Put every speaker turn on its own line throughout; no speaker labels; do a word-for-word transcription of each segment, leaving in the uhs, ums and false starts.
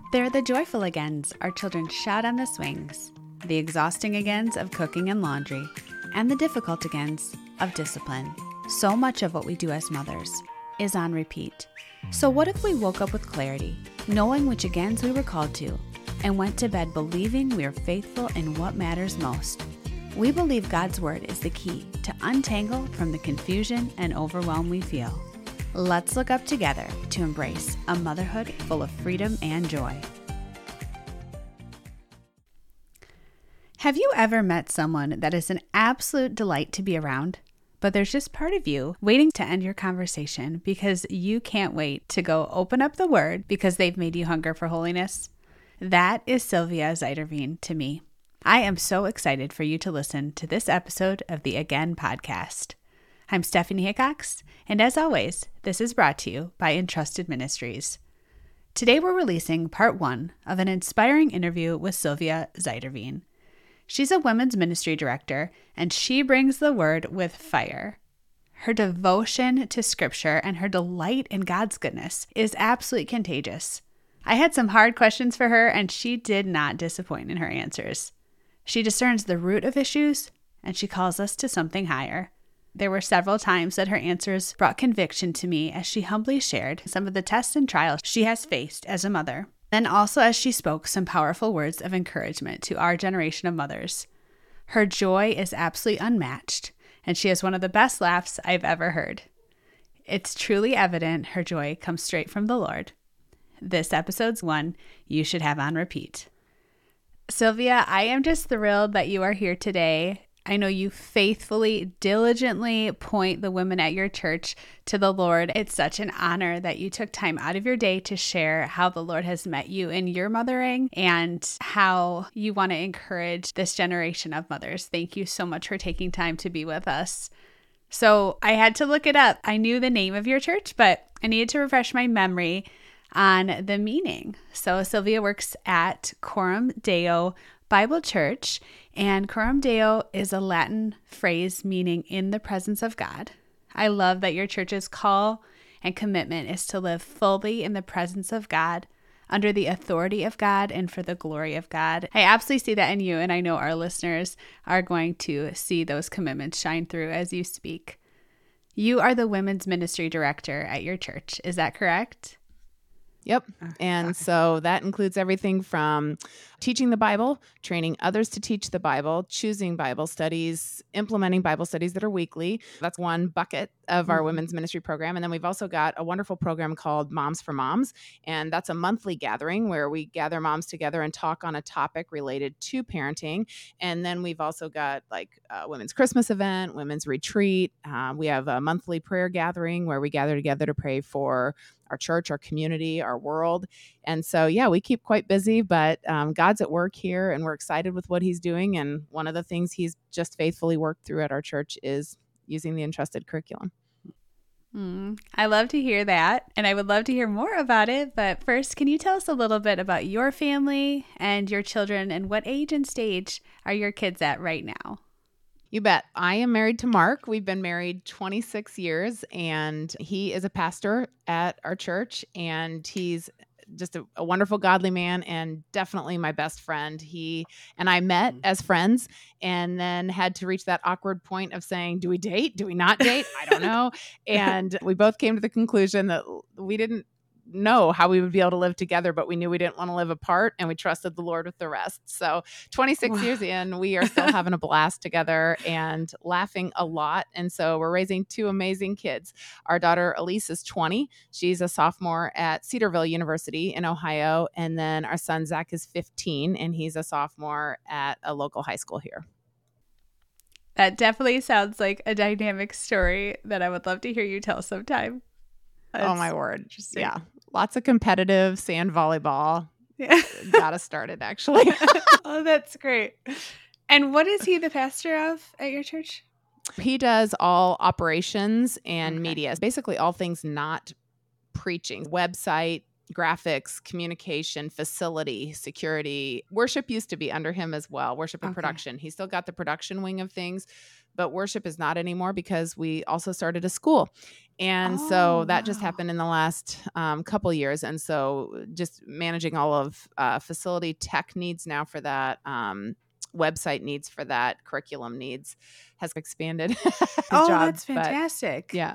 They're the joyful agains our children shout on the swings, the exhausting agains of cooking and laundry, and the difficult agains of discipline. So much of what we do as mothers is on repeat. So what if we woke up with clarity, knowing which agains we were called to, and went to bed believing we are faithful in what matters most? We believe God's word is the key to untangle from the confusion and overwhelm we feel. Let's look up together to embrace a motherhood full of freedom and joy. Have you ever met someone that is an absolute delight to be around, but there's just part of you waiting to end your conversation because you can't wait to go open up the word because they've made you hunger for holiness? That is Sylvia Zeiderveen to me. I am so excited for you to listen to this episode of the Again podcast. I'm Stephanie Hickox, and as always, this is brought to you by Entrusted Ministries. Today we're releasing part one of an inspiring interview with Sylvia Zeiderveen. She's a women's ministry director, and she brings the word with fire. Her devotion to scripture and her delight in God's goodness is absolutely contagious. I had some hard questions for her, and she did not disappoint in her answers. She discerns the root of issues, and she calls us to something higher. There were several times that her answers brought conviction to me as she humbly shared some of the tests and trials she has faced as a mother, and also as she spoke some powerful words of encouragement to our generation of mothers. Her joy is absolutely unmatched, and she has one of the best laughs I've ever heard. It's truly evident her joy comes straight from the Lord. This episode's one you should have on repeat. Sylvia, I am just thrilled that you are here today. I know you faithfully, diligently point the women at your church to the Lord. It's such an honor that you took time out of your day to share how the Lord has met you in your mothering and how you want to encourage this generation of mothers. Thank you so much for taking time to be with us. So I had to look it up. I knew the name of your church, but I needed to refresh my memory on the meaning. So Sylvia works at Coram Deo Bible Church, and Coram Deo is a Latin phrase meaning in the presence of God. I love that your church's call and commitment is to live fully in the presence of God, under the authority of God, and for the glory of God. I absolutely see that in you, and I know our listeners are going to see those commitments shine through as you speak. You are the women's ministry director at your church. Is that correct?
Yep. And so that includes everything from teaching the Bible, training others to teach the Bible, choosing Bible studies, implementing Bible studies that are weekly. That's one bucket of our mm-hmm. women's ministry program. And then we've also got a wonderful program called Moms for Moms. And that's a monthly gathering where we gather moms together and talk on a topic related to parenting. And then we've also got like a women's Christmas event, women's retreat. Uh, we have a monthly prayer gathering where we gather together to pray for our church, our community, our world. And so, yeah, we keep quite busy, but um, God's at work here and we're excited with what he's doing. And one of the things he's just faithfully worked through at our church is using the Entrusted curriculum.
Mm, I love to hear that. And I would love to hear more about it. But first, can you tell us a little bit about your family and your children and what age and stage are your kids at right now?
You bet. I am married to Mark. We've been married twenty-six years, and he is a pastor at our church, and he's just a, a wonderful, godly man and definitely my best friend. He and I met as friends and then had to reach that awkward point of saying, do we date? Do we not date? I don't know. And we both came to the conclusion that we didn't know how we would be able to live together, but we knew we didn't want to live apart, and we trusted the Lord with the rest. So twenty-six wow. years in, we are still having a blast together and laughing a lot. And so we're raising two amazing kids. Our daughter Elise is twenty. She's a sophomore at Cedarville University in Ohio. And then our son Zach is fifteen, and he's a sophomore at a local high school here.
That definitely sounds like a dynamic story that I would love to hear you tell sometime.
That's oh my word. Yeah. Lots of competitive sand volleyball.
Yeah.
Got us started, actually.
Oh, that's great. And what is he the pastor of at your church?
He does all operations and
okay.
media, basically all things not preaching, website, graphics, communication, facility, security. Worship used to be under him as well, worship and okay. production. He's still got the production wing of things, but worship is not anymore because we also started a school. And
Oh,
so that just
wow.
happened in the last um, couple years. And so just managing all of uh, facility tech needs now for that, um, website needs for that, curriculum needs has expanded his
Oh,
job.
that's
But
fantastic.
yeah,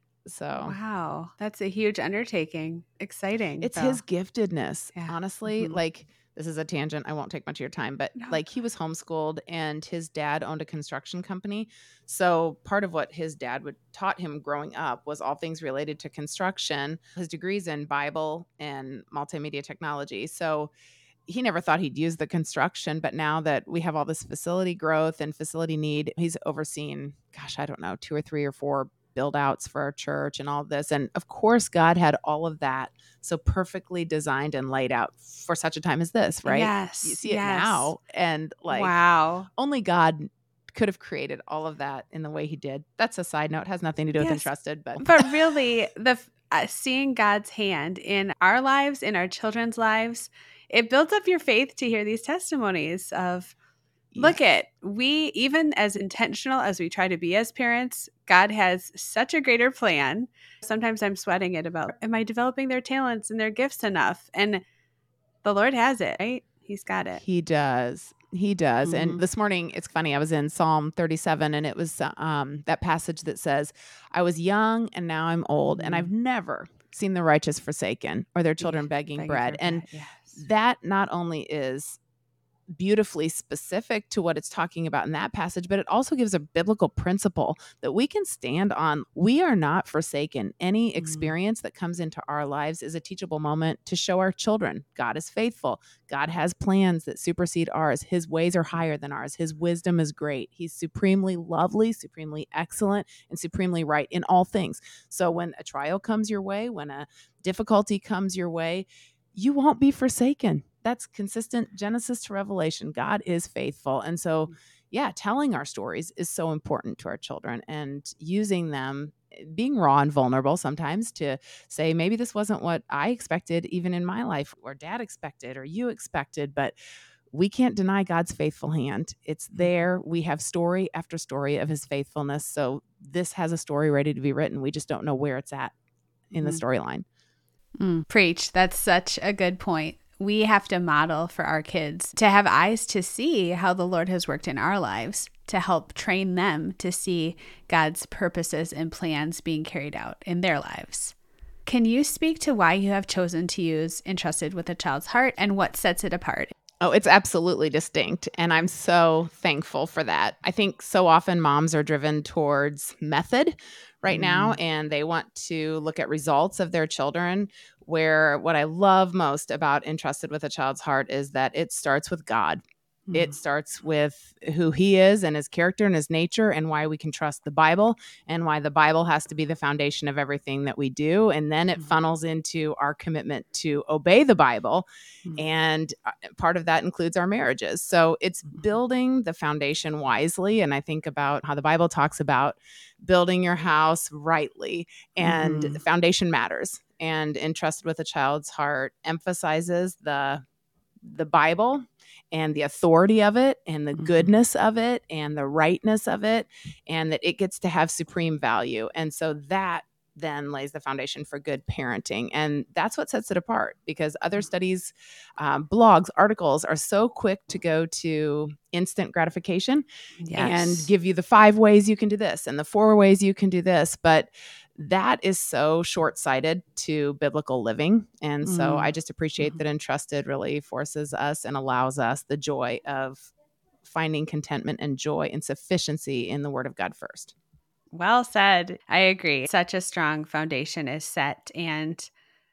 so
Wow. That's a huge undertaking. Exciting,
it's
though.
his giftedness,
Yeah.
honestly.
Mhm.
Like, this is a tangent. I won't take much of your time, but
No.
like he was homeschooled and his dad owned a construction company. So part of what his dad would taught him growing up was all things related to construction. His degrees in Bible and multimedia technology. So he never thought he'd use the construction, but now that we have all this facility growth and facility need, he's overseen, gosh, I don't know, two or three or four build outs for our church and all this. And of course, God had all of that so perfectly designed and laid out for such a time as this, right? You
Yes.
see it
Yes.
now, and like
Wow.
only God could have created all of that in the way he did. That's a side note, it has nothing to do with
Yes.
entrusted, but
But really, the f- uh, seeing God's hand in our lives, in our children's lives, it builds up your faith to hear these testimonies of, look
yes.
at, we, even as intentional as we try to be as parents, God has such a greater plan. Sometimes I'm sweating it about, am I developing their talents and their gifts enough? And the Lord has it, right? He's got it.
He does. He does. And
Mhm.
this morning, it's funny. I was in Psalm thirty-seven, and it was um, that passage that says, I was young and now I'm old, and I've
Mhm.
never seen the righteous forsaken or their
Yeah,
children begging
begging
bread.
for
And
bread. Yes.
that not only is beautifully specific to what it's talking about in that passage, but it also gives a biblical principle that we can stand on. We are not forsaken. Any
Mhm.
experience that comes into our lives is a teachable moment to show our children God is faithful. God has plans that supersede ours. His ways are higher than ours. His wisdom is great. He's supremely lovely, supremely excellent, and supremely right in all things. So when a trial comes your way, when a difficulty comes your way, you won't be forsaken. That's consistent Genesis to Revelation. God is faithful. And so, yeah, telling our stories is so important to our children, and using them, being raw and vulnerable sometimes to say, maybe this wasn't what I expected, even in my life, or dad expected, or you expected, but we can't deny God's faithful hand. It's there. We have story after story of his faithfulness. So this has a story ready to be written. We just don't know where it's at in the
Mhm.
storyline.
Mm, preach. That's such a good point. We have to model for our kids to have eyes to see how the Lord has worked in our lives, to help train them to see God's purposes and plans being carried out in their lives. Can you speak to why you have chosen to use Entrusted with a Child's Heart and what sets it apart?
Oh, it's absolutely distinct. And I'm so thankful for that. I think so often moms are driven towards method right now,
Mm,
and they want to look at results of their children. Where what I love most about Entrusted with a Child's Heart is that it starts with God. It
mm,
starts with who he is and his character and his nature, and why we can trust the Bible, and why the Bible has to be the foundation of everything that we do. And then it
mm,
funnels into our commitment to obey the Bible.
mm,
And uh, part of that includes our marriages. So it's
mm,
building the foundation wisely. And I think about how the Bible talks about building your house rightly, and
mhm,
the foundation matters. And Entrusted with a Child's Heart emphasizes the the Bible and the authority of it and the
mhm.
goodness of it and the rightness of it, and that it gets to have supreme value. And so that then lays the foundation for good parenting. And that's what sets it apart, because other studies, um, blogs, articles are so quick to go to instant gratification and
Yes.
give you the five ways you can do this and the four ways you can do this. But that is so short-sighted to biblical living. And so I
Mm,
just appreciate
mhm.
that Entrusted really forces us and allows us the joy of finding contentment and joy and sufficiency in the Word of God first.
Well said. I agree. Such a strong foundation is set. And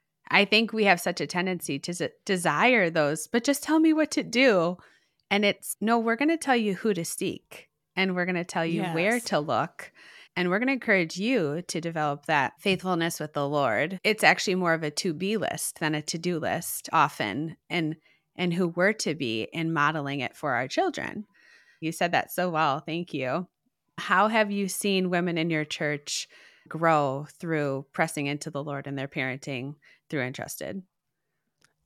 I think we have such a tendency to s- desire those, but just tell me what to do. And it's no, we're going to tell you who to seek, and we're going to tell you where
Yes.
to look. And we're going to encourage you to develop that faithfulness with the Lord. It's actually more of a to be list than a to do list often, and and who we're to be in modeling it for our children. You said that so well. Thank you. How have you seen women in your church grow through pressing into the Lord and their parenting through Entrusted?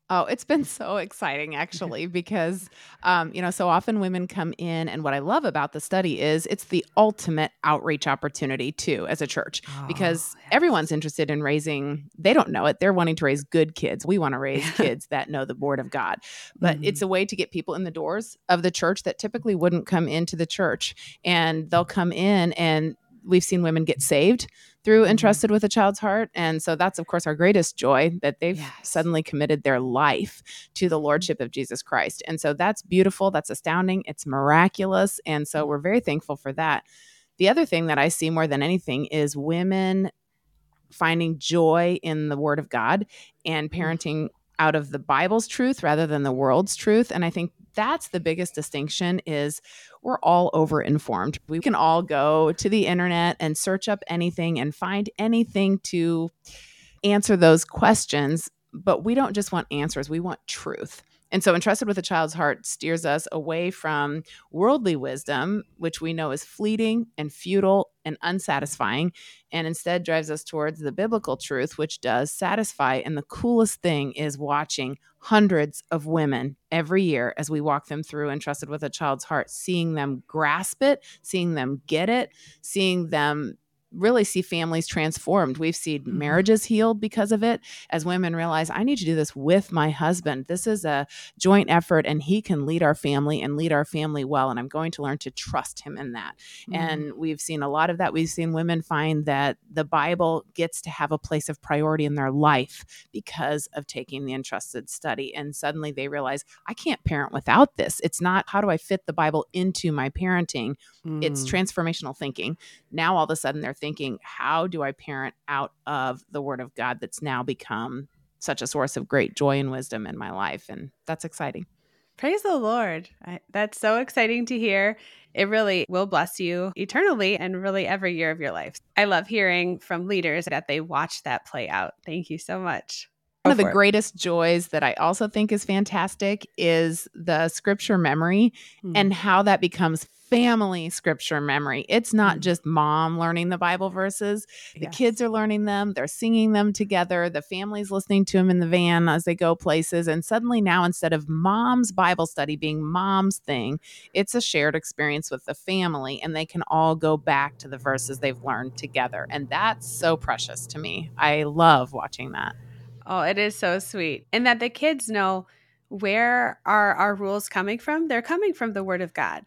Oh, it's been so exciting actually, because, um, you know, so often women come in, and what I love about the study is it's the ultimate outreach opportunity too, as a church,
Oh,
because everyone's
yes.
interested in raising, they don't know it. They're wanting to raise good kids. We want to raise kids that know the word of God, but it's
Mhm.
a way to get people in the doors of the church that typically wouldn't come into the church, and they'll come in, and we've seen women get saved through
Mhm.
Entrusted with a Child's Heart. And so that's, of course, our greatest joy, that they've
Yes.
suddenly committed their life to the
Mhm.
Lordship of Jesus Christ. And so that's beautiful. That's astounding. It's miraculous. And so we're very thankful for that. The other thing that I see more than anything is women finding joy in the Word of God and
Mm.
parenting out of the Bible's truth rather than the world's truth. And I think that's the biggest distinction, is we're all over informed. We can all go to the internet and search up anything and find anything to answer those questions, but we don't just want answers, we want truth. And so Entrusted with a Child's Heart steers us away from worldly wisdom, which we know is fleeting and futile and unsatisfying, and instead drives us towards the biblical truth, which does satisfy. And the coolest thing is watching hundreds of women every year as we walk them through Entrusted with a Child's Heart, seeing them grasp it, seeing them get it, seeing them really see families transformed. We've seen
Mhm.
marriages healed because of it, as women realize, I need to do this with my husband. This is a joint effort, and he can lead our family and lead our family well. And I'm going to learn to trust him in that.
Mm.
And we've seen a lot of that. We've seen women find that the Bible gets to have a place of priority in their life because of taking the Entrusted study. And suddenly they realize, I can't parent without this. It's not, how do I fit the Bible into my parenting? It's
Mm.
transformational thinking. Now, all of a sudden, they're thinking, how do I parent out of the Word of God that's now become such a source of great joy and wisdom in my life? And that's exciting.
Praise the Lord. I, that's so exciting to hear. It really will bless you eternally and really every year of your life. I love hearing from leaders that they watch that play out. Thank you so much.
One
Go
of the
for it.
greatest joys that I also think is fantastic is the scripture memory
Mm.
and how that becomes family scripture memory. It's not
Mm.
just mom learning the Bible verses. The
Yes.
kids are learning them. They're singing them together. The family's listening to them in the van as they go places. And suddenly now, instead of mom's Bible study being mom's thing, it's a shared experience with the family, and they can all go back to the verses they've learned together. And that's so precious to me. I love watching that.
Oh, it is so sweet. And that the kids know, where are our rules coming from? They're coming from the Word of God.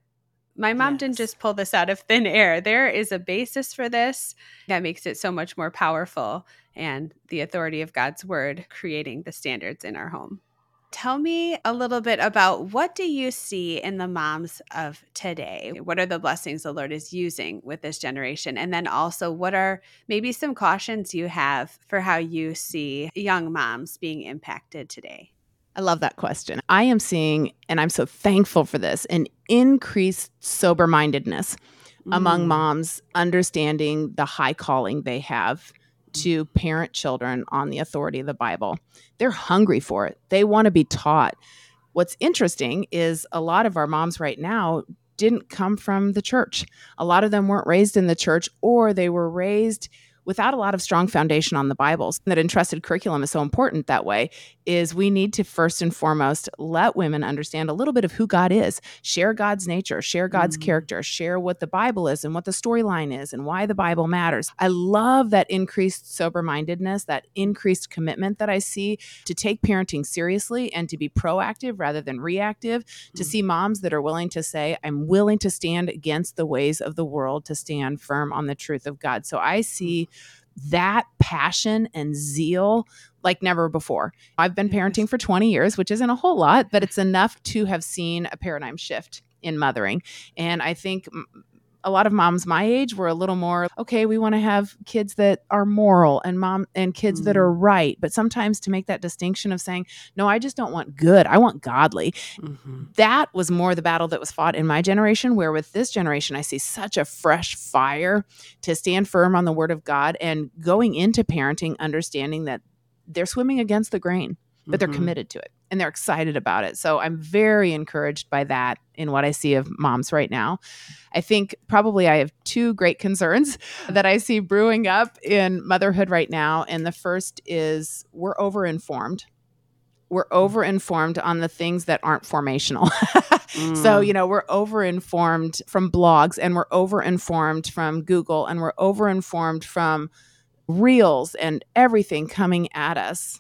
My mom didn't
Yes.
just pull this out of thin air. There is a basis for this that makes it so much more powerful, and the authority of God's Word creating the standards in our home. Tell me a little bit about, what do you see in the moms of today? What are the blessings the Lord is using with this generation? And then also, what are maybe some cautions you have for how you see young moms being impacted today?
I love that question. I am seeing, and I'm so thankful for this, an increased sober mindedness among
Mm.
moms, understanding the high calling they have to parent children on the authority of the Bible. They're hungry for it, they want to be taught. What's interesting is a lot of our moms right now didn't come from the church. A lot of them weren't raised in the church, or they were raised without a lot of strong foundation on the Bibles. That Entrusted curriculum is so important that way, is we need to first and foremost let women understand a little bit of who God is, share God's nature, share God's
Mm.
character, share what the Bible is and what the storyline is and why the Bible matters. I love that increased sober-mindedness, that increased commitment that I see to take parenting seriously and to be proactive rather than reactive, to
Mm.
see moms that are willing to say, I'm willing to stand against the ways of the world, to stand firm on the truth of God. So I see that passion and zeal like never before. I've been parenting
Yes.
for twenty years, which isn't a whole lot, but it's enough to have seen a paradigm shift in mothering. And I think a lot of moms my age were a little more, okay, we want to have kids that are moral and mom and kids that are
Mm.
right. But sometimes to make that distinction of saying, no, I just don't want good, I want godly.
Mm-hmm.
That was more the battle that was fought in my generation, where with this generation, I see such a fresh fire to stand firm on the Word of God and going into parenting, understanding that they're swimming against the grain, but they're
Mm-hmm.
committed to it and they're excited about it. So I'm very encouraged by that in what I see of moms right now. I think probably I have two great concerns that I see brewing up in motherhood right now. And the first is, we're overinformed. we're over-informed on the things that aren't formational.
Mm.
So, you know, we're over-informed from blogs, and we're over-informed from Google, and we're over-informed from reels and everything coming at us.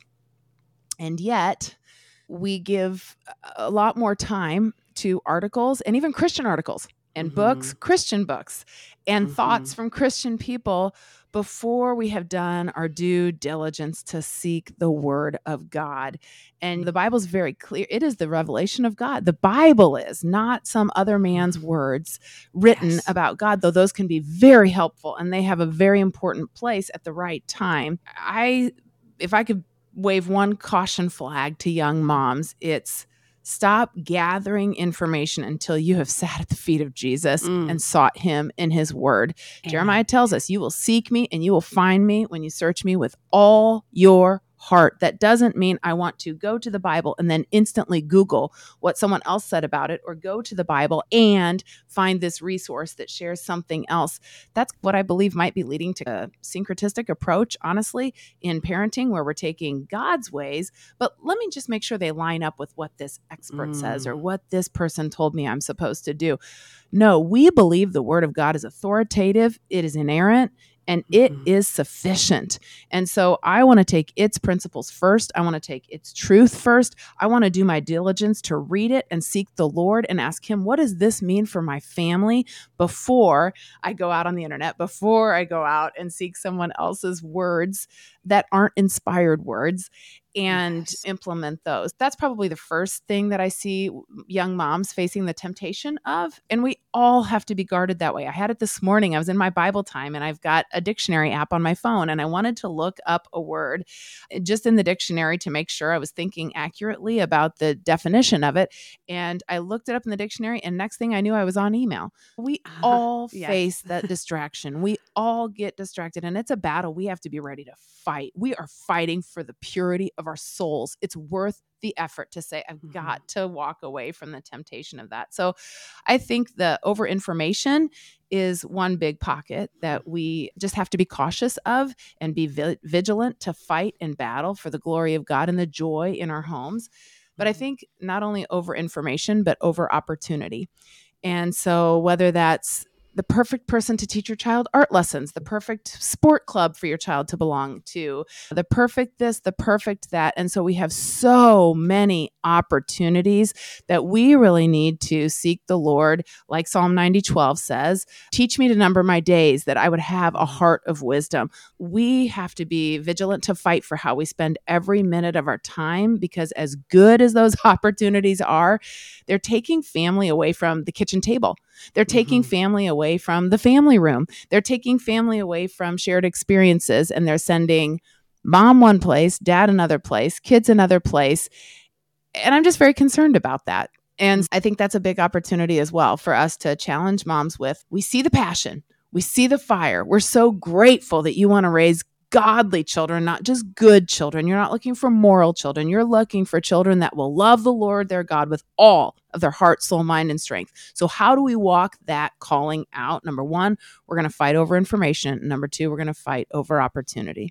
And yet we give a lot more time to articles, and even Christian articles and
Mhm.
books, Christian books, and
Mhm.
thoughts from Christian people before we have done our due diligence to seek the word of God. And the Bible's very clear. It is the revelation of God. The Bible is not some other man's words written
Yes.
about God, though those can be very helpful and they have a very important place at the right time. I, if I could wave one caution flag to young moms, it's stop gathering information until you have sat at the feet of Jesus
Mm.
and sought him in his word.
Amen.
Jeremiah tells us, you will seek me and you will find me when you search me with all your heart. That doesn't mean I want to go to the Bible and then instantly Google what someone else said about it, or go to the Bible and find this resource that shares something else. That's what I believe might be leading to a syncretistic approach, honestly, in parenting, where we're taking God's ways, but let me just make sure they line up with what this expert
Mm.
says or what this person told me I'm supposed to do. No, we believe the word of God is authoritative, it is inerrant, and it
Mhm.
is sufficient. And so I want to take its principles first. I want to take its truth first. I want to do my diligence to read it and seek the Lord and ask him, what does this mean for my family, before I go out on the internet, before I go out and seek someone else's words that aren't inspired words, and
Yes.
implement those. That's probably the first thing that I see young moms facing the temptation of. And we all have to be guarded that way. I had it this morning. I was in my Bible time and I've got a dictionary app on my phone, and I wanted to look up a word just in the dictionary to make sure I was thinking accurately about the definition of it. And I looked it up in the dictionary, and next thing I knew, I was on email. We all
Yes.
face that distraction. We all get distracted, and it's a battle we have to be ready to fight. We are fighting for the purity of our souls. It's worth the effort to say, I've
Mhm.
got to walk away from the temptation of that. So I think the over information is one big pocket that we just have to be cautious of and be vi- vigilant to fight and battle for the glory of God and the joy in our homes. But I think not only over information, but over opportunity. And so whether that's the perfect person to teach your child art lessons, the perfect sport club for your child to belong to, the perfect this, the perfect that. And so we have so many opportunities that we really need to seek the Lord. Like Psalm ninety twelve says, teach me to number my days that I would have a heart of wisdom. We have to be vigilant to fight for how we spend every minute of our time, because as good as those opportunities are, they're taking family away from the kitchen table. They're taking
Mhm.
family away from the family room. They're taking family away from shared experiences, and they're sending mom one place, dad another place, kids another place. And I'm just very concerned about that. And I think that's a big opportunity as well for us to challenge moms with, we see the passion, we see the fire. We're so grateful that you want to raise godly children, not just good children. You're not looking for moral children. You're looking for children that will love the Lord their God with all of their heart, soul, mind, and strength. So how do we walk that calling out? Number one, we're going to fight over information. Number two, we're going to fight over opportunity.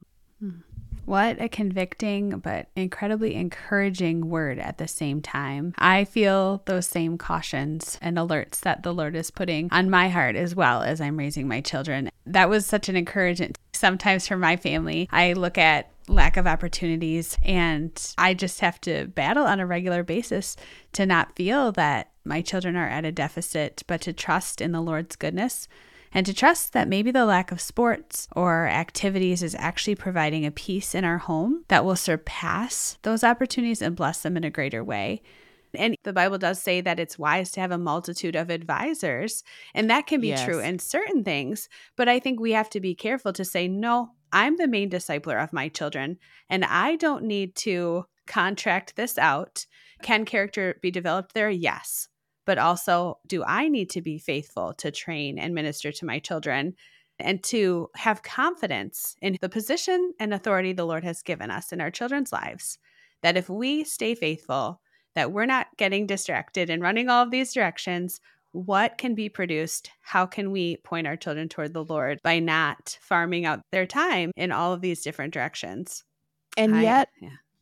What a convicting but incredibly encouraging word at the same time. I feel those same cautions and alerts that the Lord is putting on my heart as well as I'm raising my children. That was such an encouragement. Sometimes for my family, I look at lack of opportunities and I just have to battle on a regular basis to not feel that my children are at a deficit, but to trust in the Lord's goodness. And to trust that maybe the lack of sports or activities is actually providing a peace in our home that will surpass those opportunities and bless them in a greater way. And the Bible does say that it's wise to have a multitude of advisors, and that can be
Yes.
true in certain things. But I think we have to be careful to say, no, I'm the main discipler of my children, and I don't need to contract this out. Can character be developed there? Yes. But also, do I need to be faithful to train and minister to my children and to have confidence in the position and authority the Lord has given us in our children's lives? That if we stay faithful, that we're not getting distracted and running all of these directions, what can be produced? How can we point our children toward the Lord by not farming out their time in all of these different directions?
And
I-
yet,
yeah.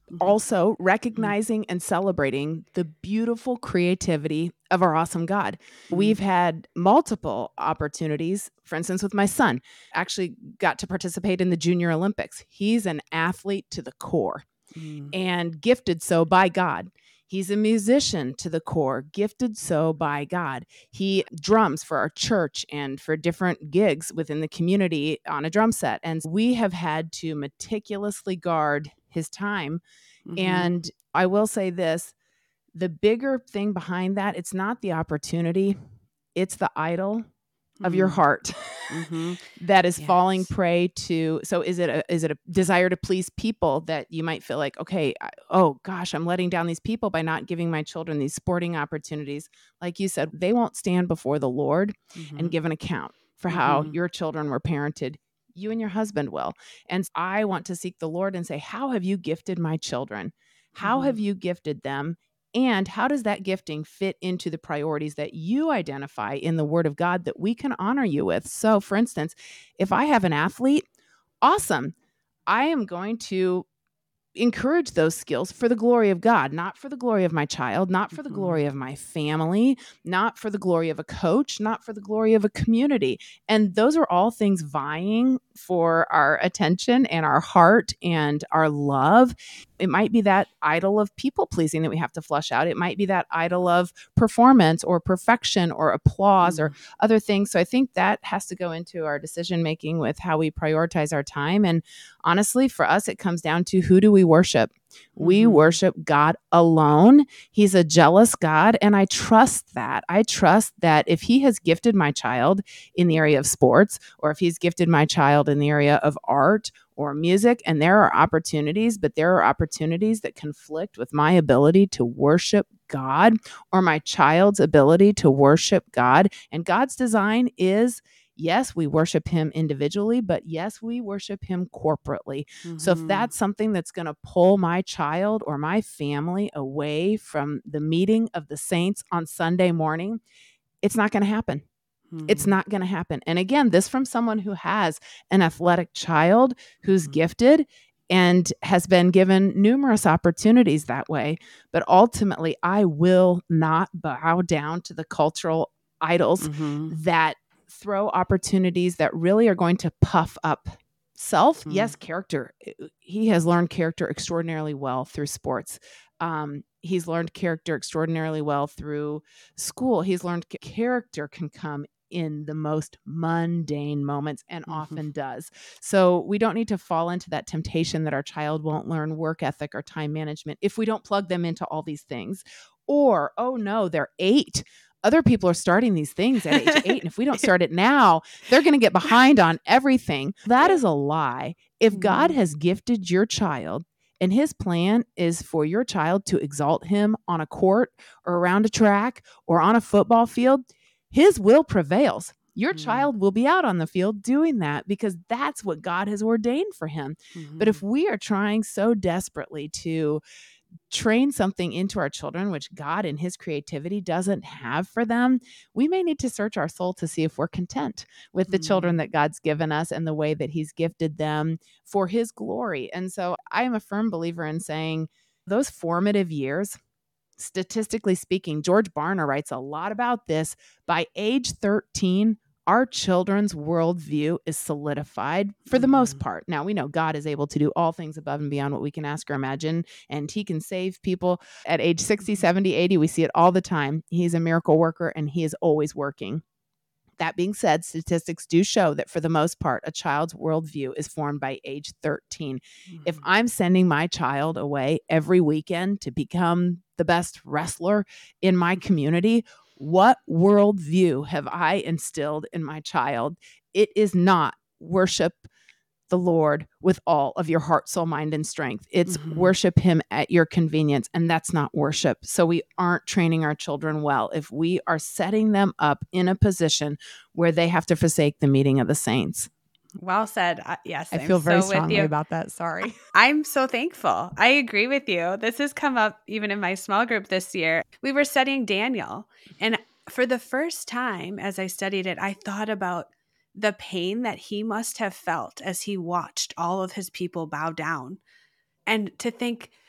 Also, recognizing and celebrating the beautiful creativity of our awesome God.
Mm-hmm.
We've had multiple opportunities, for instance, with my son, actually got to participate in the Junior Olympics. He's an athlete to the core
Mm-hmm.
and gifted so by God. He's a musician to the core, gifted so by God. He drums for our church and for different gigs within the community on a drum set. And we have had to meticulously guard his time.
Mm-hmm.
And I will say this, the bigger thing behind that, it's not the opportunity, it's the idol of your heart
mm-hmm.
that is
Yes.
falling prey to. So is it a, is it a desire to please people that you might feel like, okay, I, oh gosh, I'm letting down these people by not giving my children these sporting opportunities. Like you said, they won't stand before the Lord
mm-hmm.
and give an account for
mm-hmm.
how your children were parented. You and your husband will. And I want to seek the Lord and say, how have you gifted my children? How
mm-hmm.
have you gifted them? And how does that gifting fit into the priorities that you identify in the Word of God that we can honor you with? So, for instance, if I have an athlete, awesome. I am going to encourage those skills for the glory of God, not for the glory of my child, not for the
mm-hmm.
glory of my family, not for the glory of a coach, not for the glory of a community. And those are all things vying for our attention and our heart and our love. It might be that idol of people pleasing that we have to flush out. It might be that idol of performance or perfection or applause
mm-hmm.
or other things. So I think that has to go into our decision making with how we prioritize our time. And honestly, for us, it comes down to, who do we worship? We
mm-hmm.
worship God alone. He's a jealous God, and I trust that. I trust that if he has gifted my child in the area of sports, or if he's gifted my child in the area of art or music, and there are opportunities, but there are opportunities that conflict with my ability to worship God or my child's ability to worship God. And God's design is, yes, we worship him individually, but yes, we worship him corporately. Mm-hmm. So if that's something that's going to pull my child or my family away from the meeting of the saints on Sunday morning, it's not going to happen. Mm-hmm. It's not going to happen. And again, this from someone who has an athletic child who's mm-hmm. gifted and has been given numerous opportunities that way. But ultimately, I will not bow down to the cultural idols mm-hmm. that throw opportunities that really are going to puff up self. Mm. Yes, character. He has learned character extraordinarily well through sports. Um, he's learned character extraordinarily well through school. He's learned ca- character can come in the most mundane moments and mm-hmm. often does. So we don't need to fall into that temptation that our child won't learn work ethic or time management if we don't plug them into all these things. Or, oh no, they're eight. Other people are starting these things at age eight. And if we don't start it now, they're going to get behind on everything. That is a lie. If God has gifted your child and his plan is for your child to exalt him on a court or around a track or on a football field, his will prevails. Your mm. child will be out on the field doing that because that's what God has ordained for him. Mm-hmm. But if we are trying so desperately to train something into our children, which God in his creativity doesn't have for them, we may need to search our soul to see if we're content with the mm. children that God's given us and the way that he's gifted them for his glory. And so I am a firm believer in saying those formative years, statistically speaking, George Barna writes a lot about this. By age thirteen, our children's worldview is solidified for the mm-hmm. most part. Now, we know God is able to do all things above and beyond what we can ask or imagine, and he can save people at age sixty, seventy, eighty. We see it all the time. He's a miracle worker, and he is always working. That being said, statistics do show that for the most part, a child's worldview is formed by age thirteen. Mm-hmm. If I'm sending my child away every weekend to become the best wrestler in my community, what worldview have I instilled in my child? It is not worship the Lord with all of your heart, soul, mind, and strength. It's mm-hmm. worship him at your convenience, and that's not worship. So we aren't training our children well if we are setting them up in a position where they have to forsake the meeting of the saints.
Well said. Uh, yes,
I
I'm
feel very
so
strongly
with you
about that. Sorry.
I'm so thankful. I agree with you. This has come up even in my small group this year. We were studying Daniel, and for the first time as I studied it, I thought about the pain that he must have felt as he watched all of his people bow down. And to think,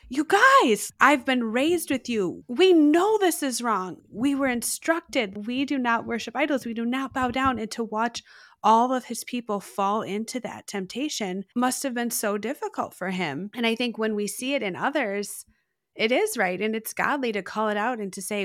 You guys, I've been raised with you. We know this is wrong. We were instructed. We do not worship idols. We do not bow down. And to watch all of his people fall into that temptation must have been so difficult for him. And I think when we see it in others, it is right. And it's godly to call it out and to say,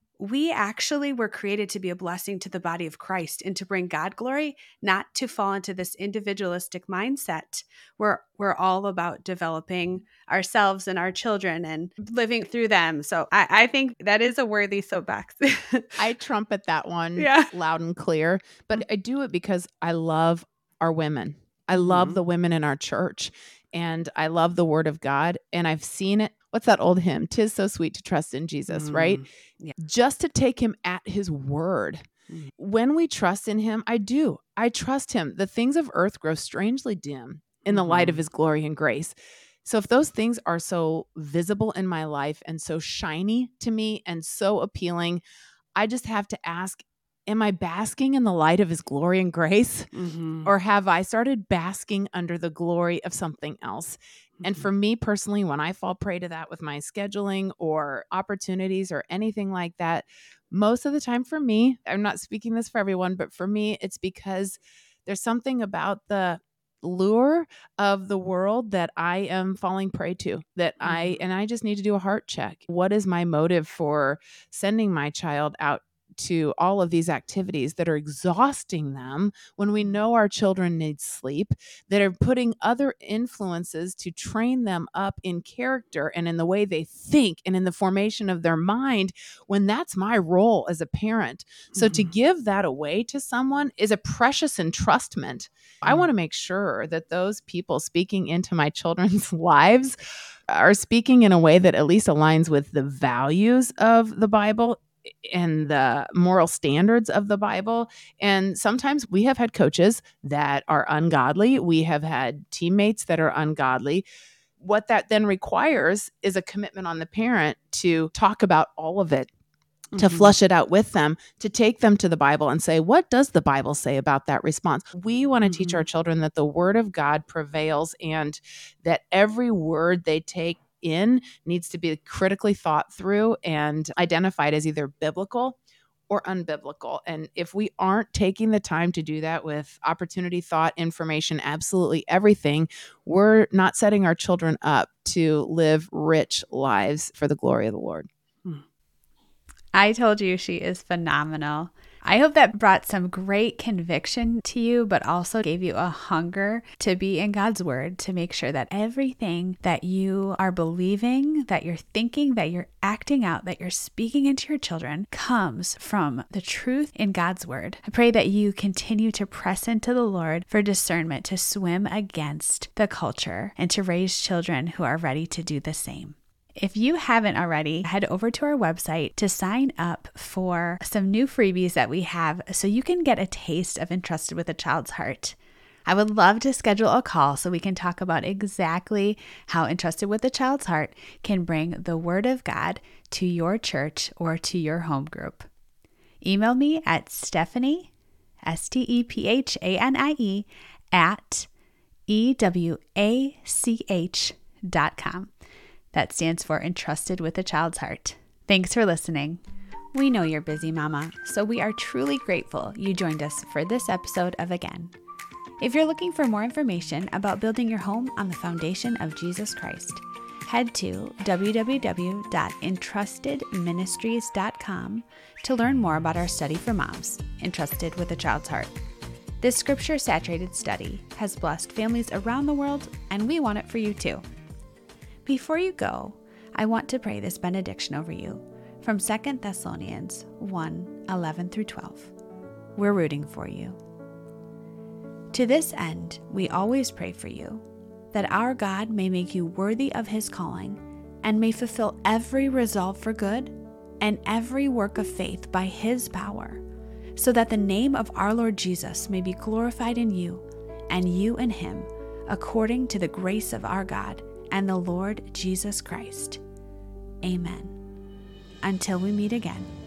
we actually were created to be a blessing to the body of Christ and to bring God glory, not to fall into this individualistic mindset where we're all about developing ourselves and our children and living through them. So I, I think that is a worthy soapbox.
I trumpet that one
Yeah.
loud and clear, but I do it because I love our women. I love
Mhm.
the women in our church, and I love the word of God, and I've seen it. What's that old hymn? 'Tis so sweet to trust in Jesus,
Mm.
right?
Yeah.
Just to take him at his word.
Mm.
When we trust in him, I do. I trust him. The things of earth grow strangely dim in the light of
Mhm.
his glory and grace. So if those things are so visible in my life and so shiny to me and so appealing, I just have to ask, am I basking in the light of his glory and grace?
Mhm.
Or have I started basking under the glory of something else? And
Mhm.
for me personally, when I fall prey to that with my scheduling or opportunities or anything like that, most of the time for me, I'm not speaking this for everyone, but for me, it's because there's something about the lure of the world that I am falling prey to, that I, and I just need to do a heart check. What is my motive for sending my child out to all of these activities that are exhausting them when we know our children need sleep, that are putting other influences to train them up in character and in the way they think and in the formation of their mind, when that's my role as a parent. So to
Mhm.
give that away to someone is a precious entrustment. I want to make sure that those people speaking into my children's lives are speaking in a way that at least aligns with the values of the Bible and the moral standards of the Bible. And sometimes we have had coaches that are ungodly. We have had teammates that are ungodly. What that then requires is a commitment on the parent to talk about all of it, to
Mhm.
flush it out with them, to take them to the Bible and say, what does the Bible say about that response? We want to
Mhm.
teach our children that the word of God prevails and that every word they take in needs to be critically thought through and identified as either biblical or unbiblical. And if we aren't taking the time to do that with opportunity, thought, information, absolutely everything, we're not setting our children up to live rich lives for the glory of the Lord.
I told you she is phenomenal. I hope that brought some great conviction to you, but also gave you a hunger to be in God's word, to make sure that everything that you are believing, that you're thinking, that you're acting out, that you're speaking into your children comes from the truth in God's word. I pray that you continue to press into the Lord for discernment to swim against the culture and to raise children who are ready to do the same. If you haven't already, head over to our website to sign up for some new freebies that we have so you can get a taste of Entrusted with a Child's Heart. I would love to schedule a call so we can talk about exactly how Entrusted with a Child's Heart can bring the Word of God to your church or to your home group. Email me at Stephanie, S T E P H A N I E, at E W A C H dot com. That stands for Entrusted with a Child's Heart. Thanks for listening. We know you're busy, Mama, so we are truly grateful you joined us for this episode of Again. If you're looking for more information about building your home on the foundation of Jesus Christ, head to w w w dot entrusted ministries dot com to learn more about our study for moms, Entrusted with a Child's Heart. This scripture-saturated study has blessed families around the world, and we want it for you too. Before you go, I want to pray this benediction over you from Second Thessalonians one, eleven through twelve. We're rooting for you. To this end, we always pray for you, that our God may make you worthy of his calling and may fulfill every resolve for good and every work of faith by his power, so that the name of our Lord Jesus may be glorified in you and you in him, according to the grace of our God and the Lord Jesus Christ. Amen. Until we meet again.